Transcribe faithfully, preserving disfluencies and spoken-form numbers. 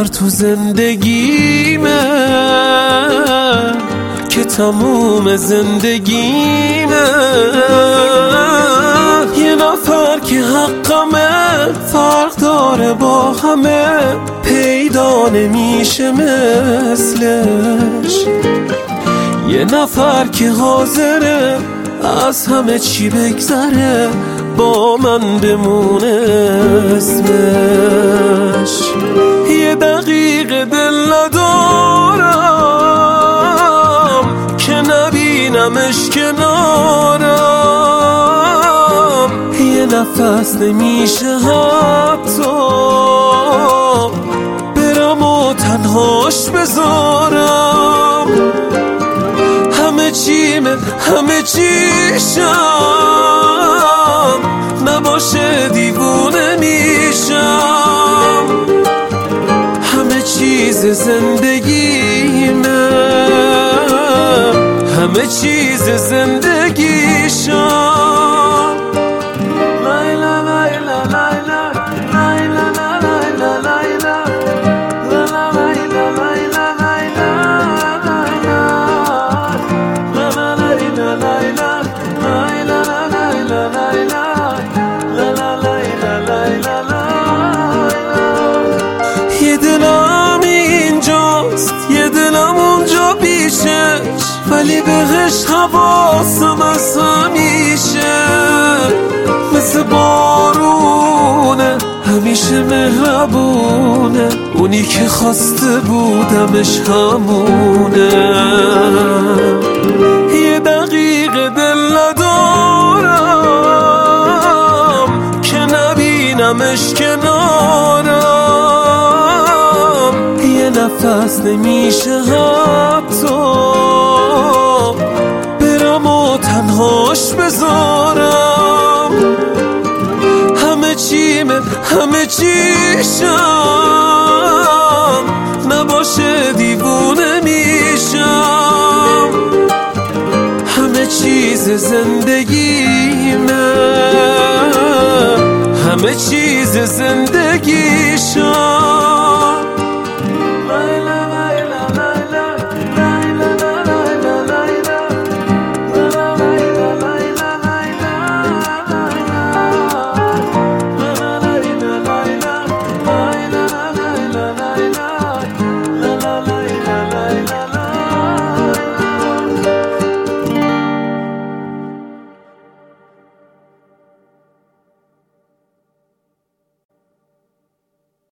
نفر تو زندگیمه که تموم زندگیمه، یه نفر که حقمه فرق داره با همه، پیدا نمیشه مثلش. یه نفر که حاضره از همه چی بگذره، با من بمونه اسمش. یه دقیقه دل ندارم که نبینمش کنارم، یه نفس نمیشه حتی برم و تنهاش بذارم. همه چیمه همه چیشم، نباشه دیوونه میشم. همه چیز زندگیمه، همه چیز زندگیشم. یه دلم اینجاست یه دلم اونجا پیشش، ولی بهش حواسم از همیشه. مثل بارونه همیشه مهربونه، اونی که خواسته بودمش همونه. یه دقیقه دل ندارم که نبینمش کنارم، یه نفس نمیشه حتی برم و تنهاش بذارم. همه چیمه همه چیشم، نباشه دیوونه میشم. همه چیز زندگیمه، همه چیز زندگیشم.